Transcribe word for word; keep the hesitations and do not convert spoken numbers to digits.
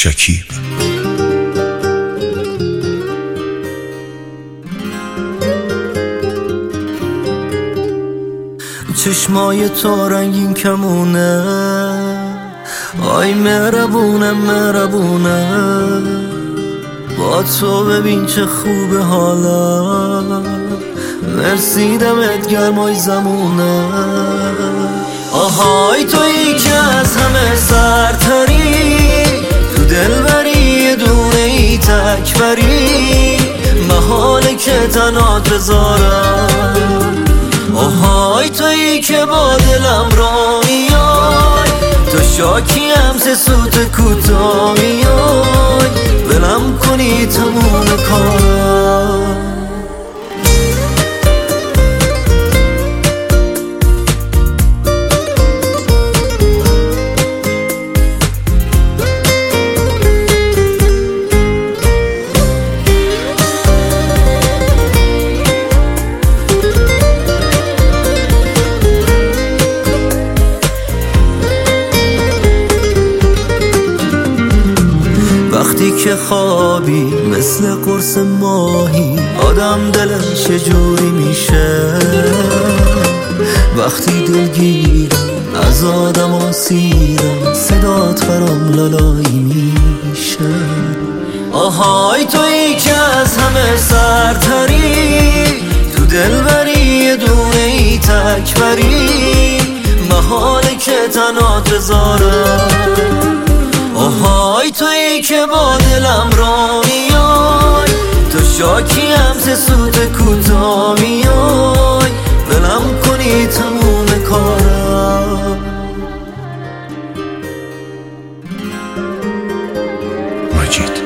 شکیب. چشمای تو رنگین کمونه، آی مهربونه مهربونه، با تو ببین چه خوبه حالا، مرسی دمت گرمای زمونه. آهای تویی که از همه سرتری، تو دلبری یه دونه ای تکبری، محاله که تنات بذارم. آهای تویی که با دلم را میای، تو شاکی هم سه سوت کوتا میای، ولم کنی تموم کارم. وقتی که خوابی مثل قرص ماهی، آدم دلش یه جوری میشه. وقتی دلگیرم از آدم آسیرم، صدات برام لالایی میشه. آهای تویی که از همه سرتری، تو دلبری یه دونه ای تکبری، محاله که تنات بذارم. آهای تویی که با دلم را میای، تو شاکی هم سه سوت کوتا میای، ولم کنی تموم کارم. مجید